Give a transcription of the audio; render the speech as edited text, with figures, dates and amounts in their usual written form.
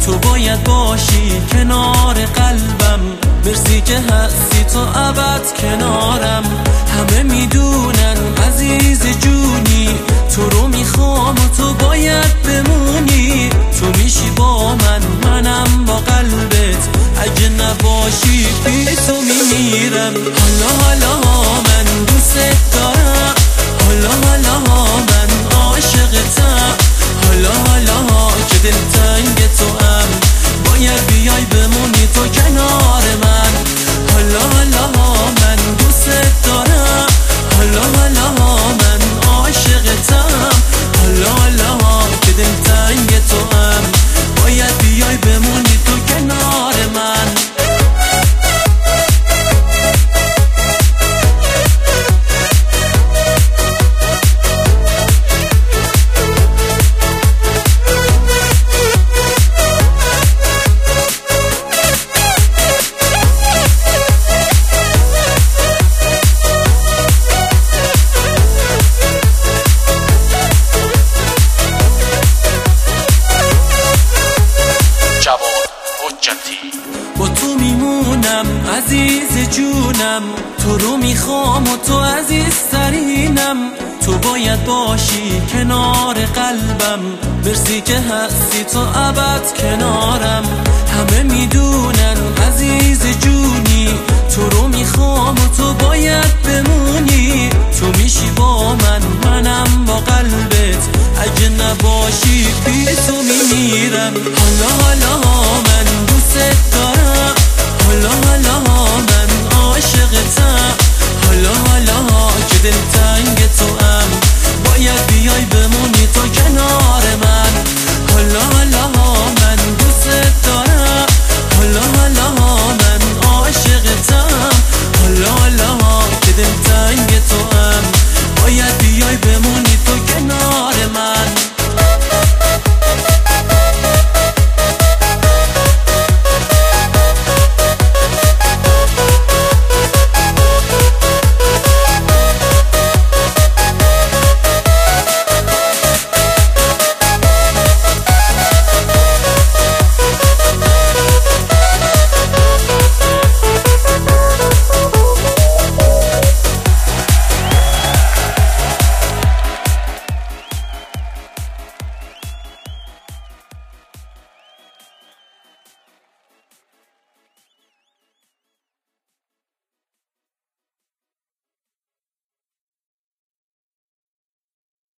تو باید باشی کنار قلبم، مرسی که هستی تو ابد کنارم. همه میدونن عزیز جونی تو رو میخوام و تو باید بمونی. تو میشی با من، منم با قلبت، اگه نباشی بی تو میمیرم. حالا حالا من دوست دارم، حالا حالا من عاشقتم، حالا حالا که دلتنگ تو هم باید بیای بمونی تو کنار من. حالا حالا من دوست دارم، حالا حالا من عاشقتم، حالا حالا که دلتنگ تو هم باید بیای بمونی تو کنار من. با تو میمونم عزیز جونم، تو رو میخوام و تو عزیزترینم. تو باید باشی کنار قلبم، مرسی که هستی تو ابد کنارم. همه میدونن عزیز جونی تو رو میخوام و تو باید بمونی. تو میشی با من، منم